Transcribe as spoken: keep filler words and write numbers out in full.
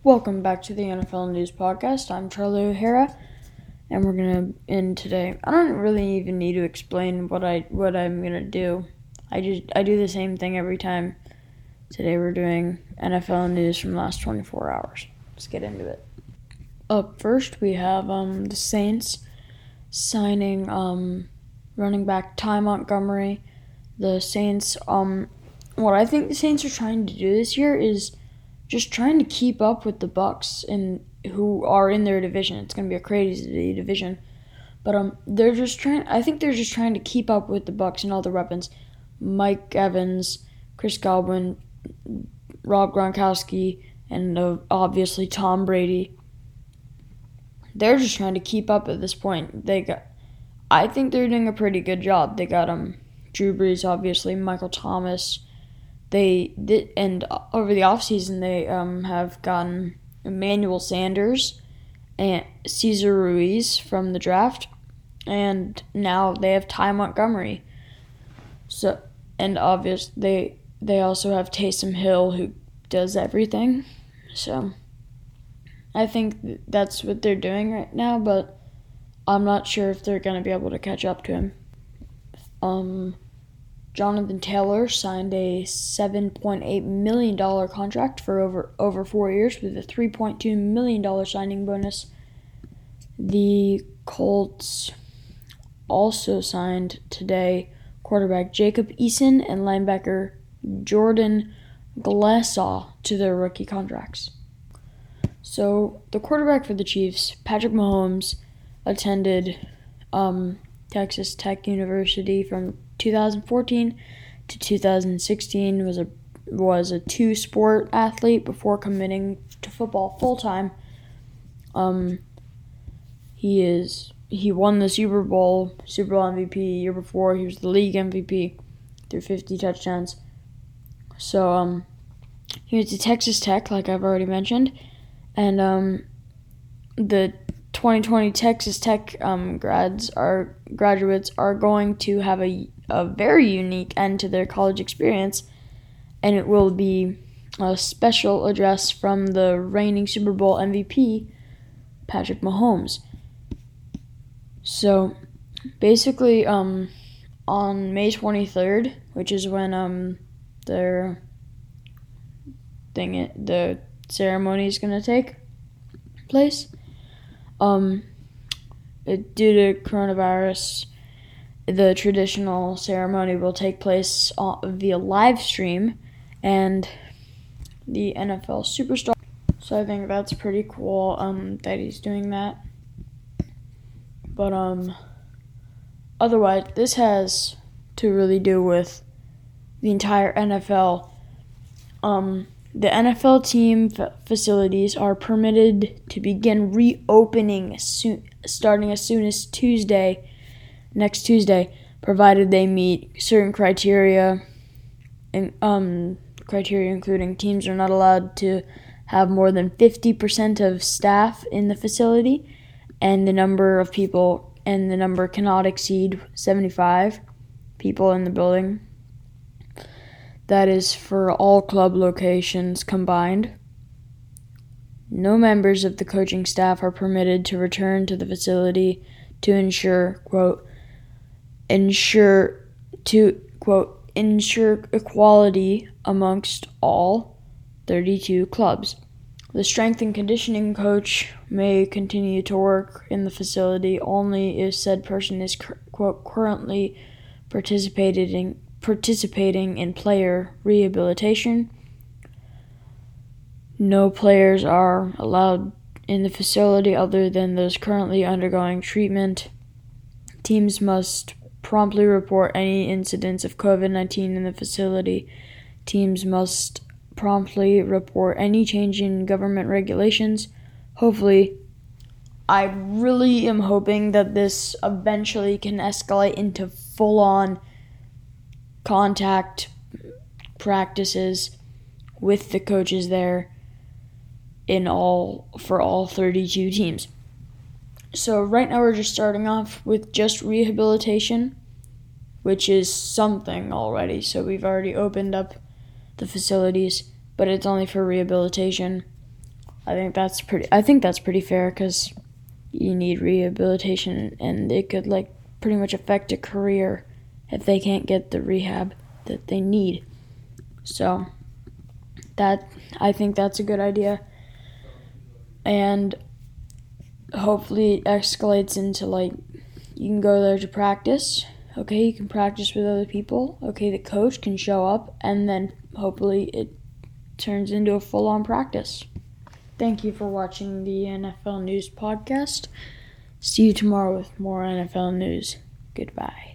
Welcome back to the N F L News Podcast. I'm Charlie O'Hara, and we're gonna end today. I don't really even need to explain what I what I'm gonna do. I just I do the same thing every time. Today we're doing N F L news from the last twenty-four hours. Let's get into it. Up first, we have um the Saints signing um running back Ty Montgomery. The Saints um what I think the Saints are trying to do this year is just trying to keep up with the Bucs and who are in their division. It's going to be a crazy division. But um, they're just trying, I think they're just trying to keep up with the Bucs and all the weapons. Mike Evans, Chris Godwin, Rob Gronkowski, and uh, obviously Tom Brady. They're just trying to keep up at this point. They got, I think they're doing a pretty good job. They got um, Drew Brees, obviously, Michael Thomas. They did, and over the offseason, they um, have gotten Emmanuel Sanders and Cesar Ruiz from the draft, and now they have Ty Montgomery. So, and obvious they they also have Taysom Hill, who does everything. So, I think that's what they're doing right now, but I'm not sure if they're going to be able to catch up to him. Um. Jonathan Taylor signed a seven point eight million dollars contract for over, over four years with a three point two million dollars signing bonus. The Colts also signed today quarterback Jacob Eason and linebacker Jordan Glasaw to their rookie contracts. So the quarterback for the Chiefs, Patrick Mahomes, attended um, Texas Tech University from two thousand fourteen to two thousand sixteen, was a was a two-sport athlete before committing to football full-time. Um, he is he won the Super Bowl, Super Bowl M V P year before. He was the league M V P through fifty touchdowns. So um, he went to Texas Tech, like I've already mentioned, and um, the twenty twenty Texas Tech um, grads are graduates are going to have a a very unique end to their college experience, and it will be a special address from the reigning Super Bowl M V P, Patrick Mahomes. So, basically, um, on May twenty-third, which is when um their thing it, the ceremony is gonna take place, um, it, due to coronavirus, the traditional ceremony will take place via live stream and the N F L Superstar. So I think that's pretty cool um, that he's doing that. But um, otherwise, this has to really do with the entire N F L. Um, the N F L team f- facilities are permitted to begin reopening soon, starting as soon as Tuesday. Next Tuesday, provided they meet certain criteria, and um, criteria including teams are not allowed to have more than fifty percent of staff in the facility, and the number of people and the number cannot exceed seventy-five people in the building. That is for all club locations combined. No members of the coaching staff are permitted to return to the facility to ensure, quote, ensure to quote ensure equality amongst all thirty-two clubs. The strength and conditioning coach may continue to work in the facility only if said person is quote currently participating participating in player rehabilitation. No players are allowed in the facility other than those currently undergoing treatment. Teams must promptly report any incidents of covid nineteen in the facility. Teams must promptly report any change in government regulations. Hopefully, I really am hoping that this eventually can escalate into full-on contact practices with the coaches there in all for all thirty-two teams. So right now we're just starting off with just rehabilitation, which is something already. So we've already opened up the facilities, but it's only for rehabilitation. I think that's pretty. I think that's pretty fair because you need rehabilitation, and it could like pretty much affect a career if they can't get the rehab that they need. So that I think that's a good idea, and hopefully it escalates into like you can go there to practice. Okay, you can practice with other people. Okay, the coach can show up, and then hopefully it turns into a full-on practice. Thank you for watching the N F L News Podcast. See you tomorrow with more N F L news. Goodbye.